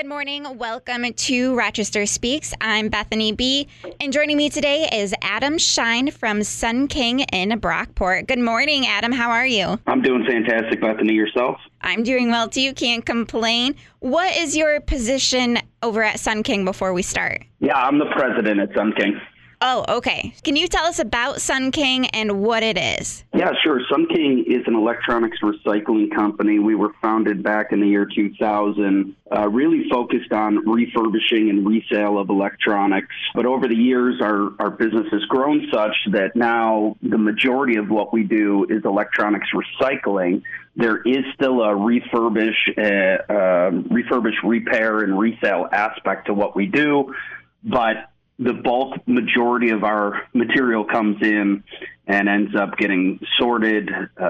Good morning. Welcome to Rochester Speaks. I'm Bethany B. And joining me today is Adam Shine from Sun King in Brockport. Good morning, Adam. How are you? I'm doing fantastic, Bethany. Yourself? I'm doing well, too. Can't complain. What is your position over at Sun King before we start? Yeah, I'm the president at Sun King. Oh, okay. Can you tell us about Sun King and what it is? Yeah, sure. Sun King is an electronics recycling company. We were founded back in the year 2000, really focused on refurbishing and resale of electronics. But over the years, our business has grown such that now the majority of what we do is electronics recycling. There is still a refurbish, repair, and resale aspect to what we do, but the bulk majority of our material comes in and ends up getting sorted,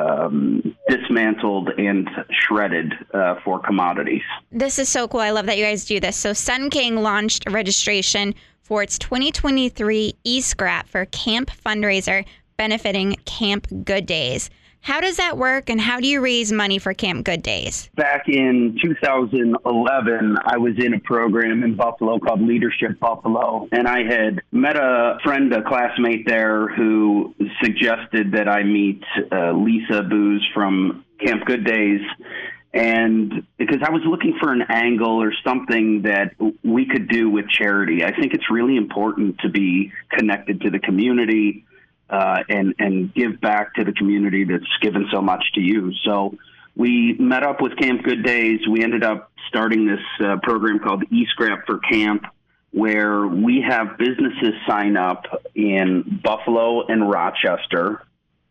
dismantled, and shredded for commodities. This is so cool. I love that you guys do this. So Sun King launched a registration for its 2023 e-scrap for camp fundraiser benefiting Camp Good Days. How does that work, and how do you raise money for Camp Good Days? Back in 2011, I was in a program in Buffalo called Leadership Buffalo, and I had met a friend, a classmate there, who suggested that I meet Lisa Booz from Camp Good Days, and because I was looking for an angle or something that we could do with charity. I think it's really important to be connected to the community, and give back to the community that's given so much to you. So we met up with Camp Good Days. We ended up starting this program called eScrap for Camp, where we have businesses sign up in Buffalo and Rochester.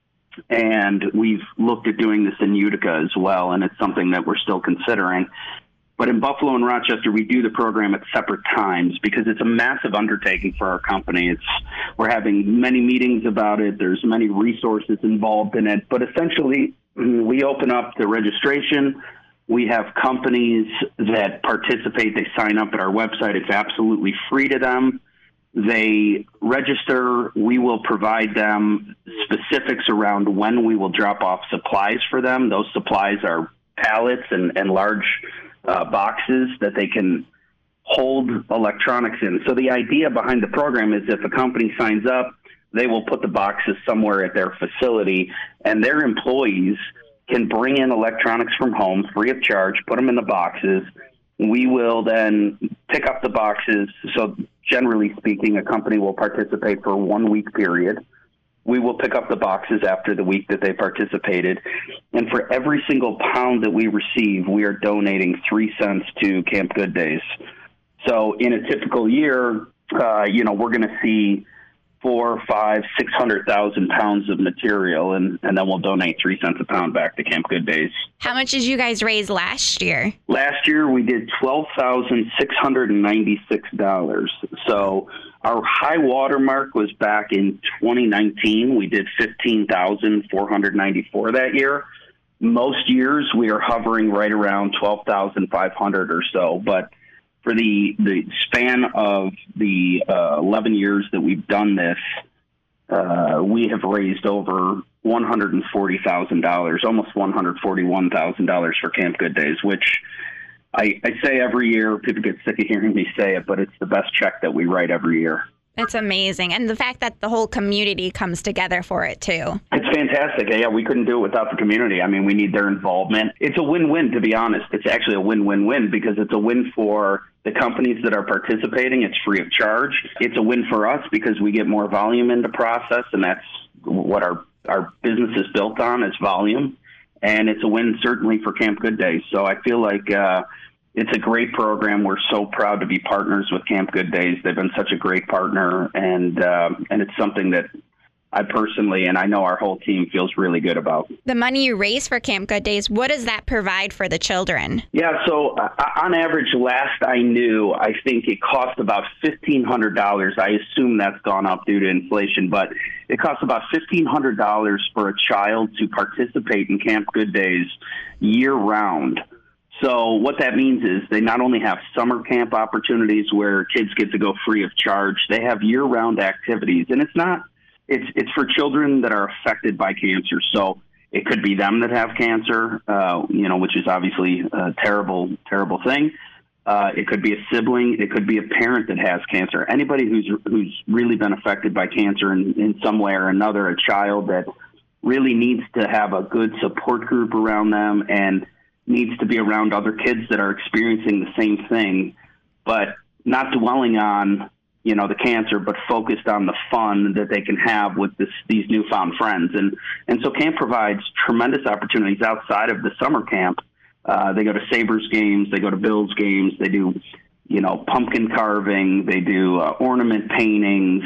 And we've looked at doing this in Utica as well, and it's something that we're still considering. But in Buffalo and Rochester, we do the program at separate times because it's a massive undertaking for our company. We're having many meetings about it. There's many resources involved in it. But essentially, we open up the registration. We have companies that participate. They sign up at our website. It's absolutely free to them. They register. We will provide them specifics around when we will drop off supplies for them. Those supplies are pallets and large boxes that they can hold electronics in. So the idea behind the program is if a company signs up, they will put the boxes somewhere at their facility, and their employees can bring in electronics from home free of charge, put them in the boxes. We will then pick up the boxes. So generally speaking, a company will participate for a 1 week period. We will pick up the boxes after the week that they participated. And for every single pound that we receive, we are donating 3 cents to Camp Good Days. So in a typical year, we're going to see 400,000, 500,000, 600,000 pounds of material, and then we'll donate 3 cents a pound back to Camp Good Days. How much did you guys raise last year? Last year, we did $12,696. So our high water mark was back in 2019. We did $15,494 that year. Most years, we are hovering right around 12,500 or so. But for the span of the 11 years that we've done this, we have raised over $140,000, almost $141,000 for Camp Good Days, which I say every year. People get sick of hearing me say it, but it's the best check that we write every year. It's amazing. And the fact that the whole community comes together for it, too. It's fantastic. Yeah, we couldn't do it without the community. I mean, we need their involvement. It's a win-win, to be honest. It's actually a win-win-win because it's a win for the companies that are participating. It's free of charge. It's a win for us because we get more volume in the process, and that's what our business is built on, is volume. And it's a win certainly for Camp Good Days. So I feel like it's a great program. We're so proud to be partners with Camp Good Days. They've been such a great partner, and it's something that I personally, and I know our whole team, feels really good about. The money you raise for Camp Good Days, what does that provide for the children? Yeah, so on average, last I knew, I think it cost about $1,500. I assume that's gone up due to inflation, but it costs about $1,500 for a child to participate in Camp Good Days year-round. So what that means is they not only have summer camp opportunities where kids get to go free of charge, they have year-round activities. And it's for children that are affected by cancer. So it could be them that have cancer, which is obviously a terrible, terrible thing. It could be a sibling. It could be a parent that has cancer. Anybody who's really been affected by cancer in some way or another, a child that really needs to have a good support group around them and needs to be around other kids that are experiencing the same thing, but not dwelling on, the cancer, but focused on the fun that they can have with these newfound friends. And so camp provides tremendous opportunities outside of the summer camp. They go to Sabres games, they go to Bills games, they do, pumpkin carving, they do ornament paintings,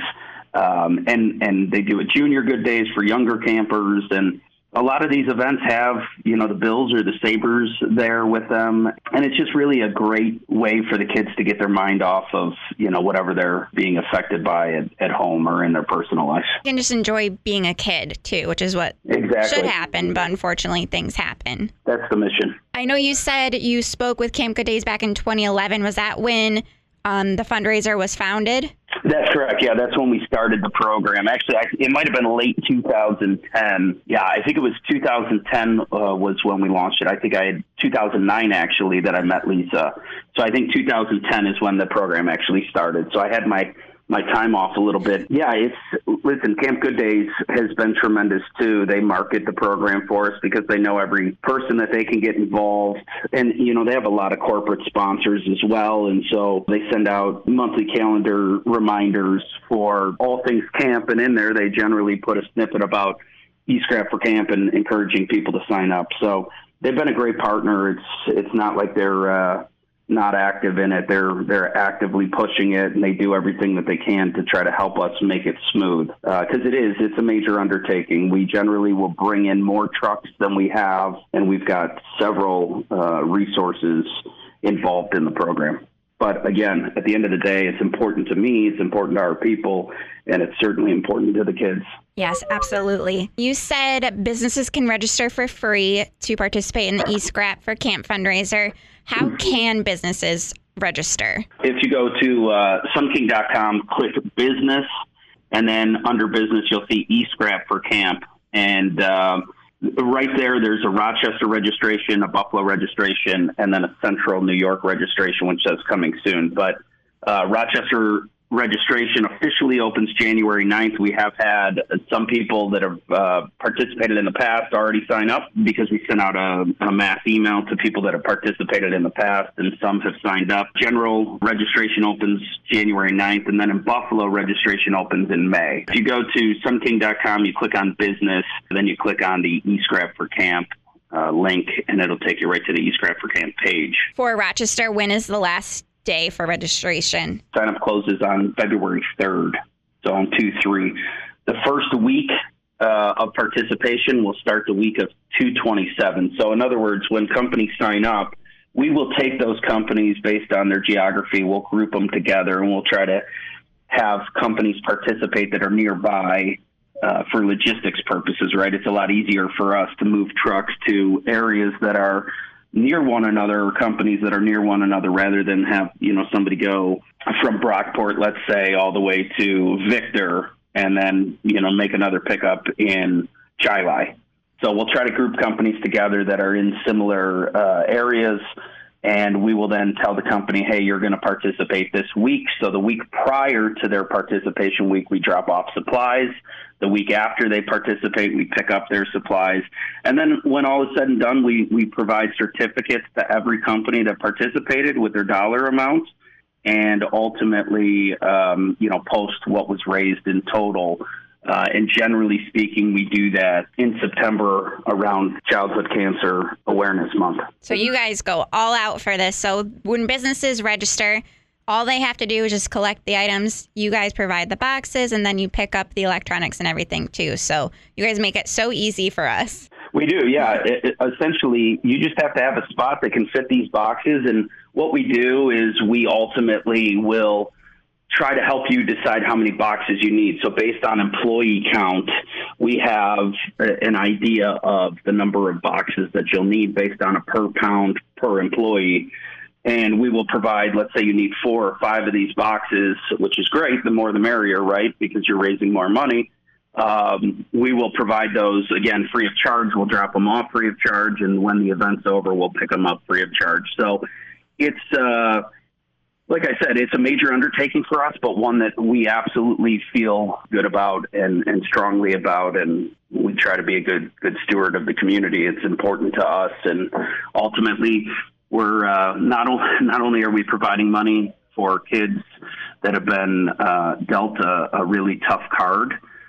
and they do a junior good days for younger campers. And a lot of these events have, the Bills or the Sabres there with them. And it's just really a great way for the kids to get their mind off of, whatever they're being affected by at home or in their personal life. You can just enjoy being a kid, too, which is what should happen. But unfortunately, things happen. That's the mission. I know you said you spoke with Camp Good Days back in 2011. Was that when the fundraiser was founded? That's correct. Yeah, that's when we started the program. Actually, it might have been late 2010. Yeah, I think it was 2010 was when we launched it. I think I had 2009 actually that I met Lisa. So I think 2010 is when the program actually started. So I had my time off a little bit. Yeah, listen, Camp Good Days has been tremendous too. They market the program for us because they know every person that they can get involved. And, they have a lot of corporate sponsors as well. And so they send out monthly calendar reminders for all things camp. And in there, they generally put a snippet about E-Scrap for Camp and encouraging people to sign up. So they've been a great partner. It's not like they're not active in it. They're actively pushing it, and they do everything that they can to try to help us make it smooth. Because it's a major undertaking. We generally will bring in more trucks than we have, and we've got several resources involved in the program. But again, at the end of the day, it's important to me, it's important to our people, and it's certainly important to the kids. Yes, absolutely. You said businesses can register for free to participate in the E-Scrap for Camp fundraiser. How can businesses register? If you go to sunking.com, click business, and then under business, you'll see E-Scrap for Camp. And right there's a Rochester registration, a Buffalo registration, and then a Central New York registration, which says coming soon. But Rochester registration officially opens January 9th. We have had some people that have participated in the past already sign up because we sent out a mass email to people that have participated in the past, and some have signed up. General registration opens January 9th, and then in Buffalo, registration opens in May. If you go to sunking.com, you click on business, then you click on the E-Scrap for Camp link, and it'll take you right to the E-Scrap for Camp page. For Rochester, when is the last day for registration? Sign-up closes on February 3rd, so on 2/3. The first week of participation will start the week of 2/27. So in other words, when companies sign up, we will take those companies based on their geography. We'll group them together, and we'll try to have companies participate that are nearby for logistics purposes, right? It's a lot easier for us to move trucks to areas that are near one another, or companies that are near one another, rather than have, somebody go from Brockport, let's say, all the way to Victor and then, make another pickup in Chili. So we'll try to group companies together that are in similar areas, and we will then tell the company, hey, you're going to participate this week. So the week prior to their participation week, we drop off supplies. The week after they participate, we pick up their supplies. And then when all is said and done, we provide certificates to every company that participated with their dollar amounts, and ultimately, post what was raised in total. And generally speaking, we do that in September around Childhood Cancer Awareness Month. So you guys go all out for this. So when businesses register, all they have to do is just collect the items. You guys provide the boxes, and then you pick up the electronics and everything too. So you guys make it so easy for us. We do, yeah. Essentially, you just have to have a spot that can fit these boxes. And what we do is we ultimately will try to help you decide how many boxes you need. So based on employee count, we have an idea of the number of boxes that you'll need based on a per pound per employee. And we will provide, let's say you need 4 or 5 of these boxes, which is great. The more the merrier, right? Because you're raising more money. We will provide those, again, free of charge. We'll drop them off free of charge. And when the event's over, we'll pick them up free of charge. So It's, like I said, it's a major undertaking for us, but one that we absolutely feel good about and strongly about. And we try to be a good steward of the community. It's important to us. And ultimately, we're not only are we providing money for kids that have been dealt a really tough card,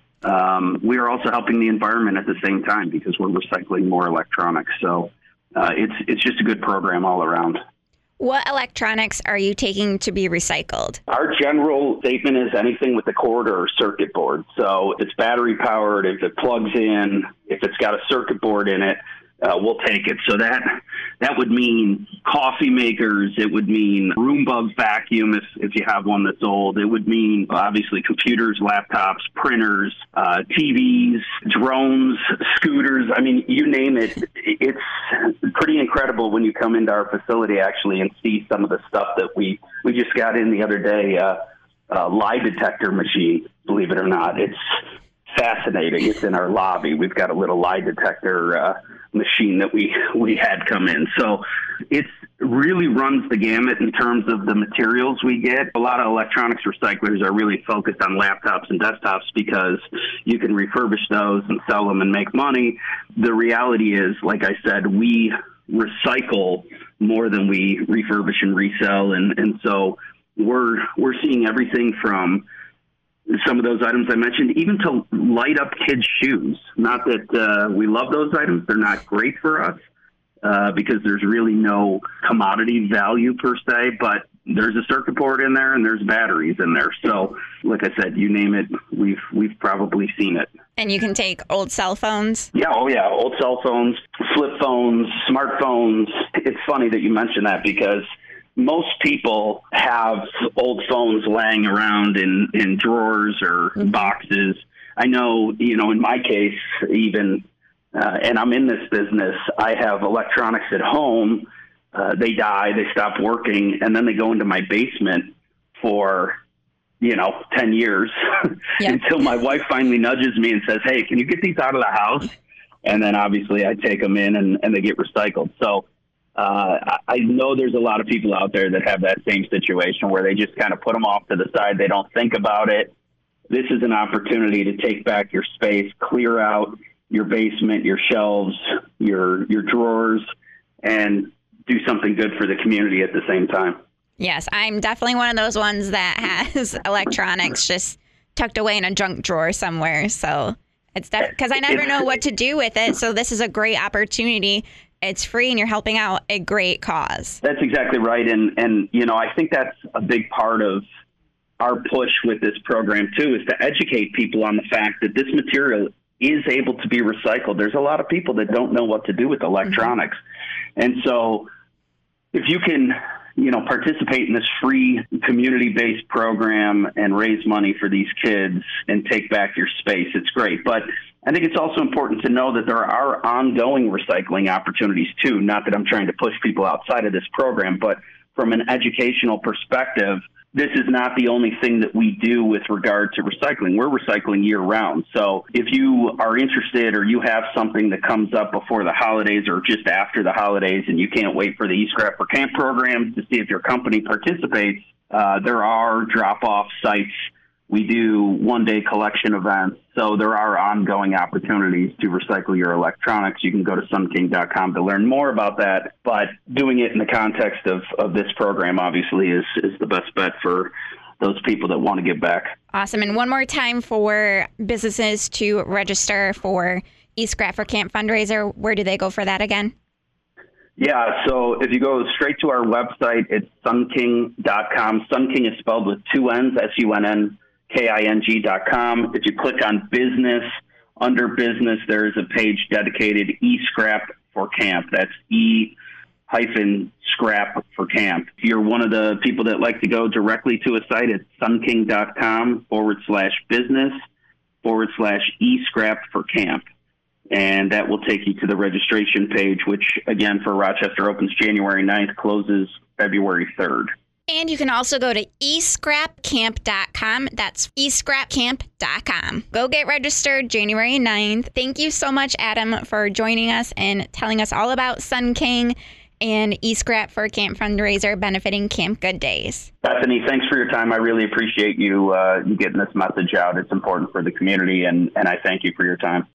we are also helping the environment at the same time because we're recycling more electronics. So it's just a good program all around. What electronics are you taking to be recycled? Our general statement is anything with a cord or a circuit board. So if it's battery powered, if it plugs in, if it's got a circuit board in it, we'll take it. So that would mean coffee makers. It would mean Roomba vacuum if you have one that's old. It would mean obviously computers, laptops, printers, TVs, drones, scooters. I mean, you name it. It's pretty incredible when you come into our facility actually and see some of the stuff that we just got in the other day. Lie detector machine, believe it or not. It's fascinating. It's in our lobby. We've got a little lie detector machine that we had come in. So it really runs the gamut in terms of the materials we get. A lot of electronics recyclers are really focused on laptops and desktops because you can refurbish those and sell them and make money. The reality is, like I said, we recycle more than we refurbish and resell. And so we're seeing everything from some of those items I mentioned, even to light up kids' shoes. Not that we love those items. They're not great for us because there's really no commodity value per se, but there's a circuit board in there and there's batteries in there. So like I said, you name it, we've probably seen it. And you can take old cell phones? Yeah, old cell phones, flip phones, smartphones. It's funny that you mentioned that because most people have old phones laying around in drawers or boxes. I know, in my case, even, and I'm in this business, I have electronics at home. They die, they stop working, and then they go into my basement for, 10 years until my wife finally nudges me and says, hey, can you get these out of the house? And then obviously I take them in and they get recycled. So I know there's a lot of people out there that have that same situation where they just kind of put them off to the side. They don't think about it. This is an opportunity to take back your space, clear out your basement, your shelves, your drawers, and do something good for the community at the same time. Yes, I'm definitely one of those ones that has electronics just tucked away in a junk drawer somewhere. So it's because I never know what to do with it. So this is a great opportunity. It's free and you're helping out a great cause. That's exactly right. And I think that's a big part of our push with this program, too, is to educate people on the fact that this material is able to be recycled. There's a lot of people that don't know what to do with electronics. Mm-hmm. And so if you can, participate in this free community-based program and raise money for these kids and take back your space, it's great. But I think it's also important to know that there are ongoing recycling opportunities, too. Not that I'm trying to push people outside of this program, but from an educational perspective, this is not the only thing that we do with regard to recycling. We're recycling year-round. So if you are interested or you have something that comes up before the holidays or just after the holidays and you can't wait for the eScrap for Camp program to see if your company participates, there are drop-off sites. We do one-day collection events. So there are ongoing opportunities to recycle your electronics. You can go to sunking.com to learn more about that. But doing it in the context of this program, obviously, is the best bet for those people that want to give back. Awesome. And one more time for businesses to register for eScrap for Camp fundraiser, where do they go for that again? Yeah, so if you go straight to our website, it's sunking.com. Sunking is spelled with two N's, SUNNKING.com. If you click on business, under business, there is a page dedicated eScrap for Camp. That's E-scrap for Camp. If you're one of the people that like to go directly to a site, it's sunking.com/business/eScrap for Camp. And that will take you to the registration page, which, again, for Rochester opens January 9th, closes February 3rd. And you can also go to eScrapCamp.com. That's eScrapCamp.com. Go get registered January 9th. Thank you so much, Adam, for joining us and telling us all about Sun King and eScrap for Camp Fundraiser benefiting Camp Good Days. Bethany, thanks for your time. I really appreciate you getting this message out. It's important for the community, and I thank you for your time.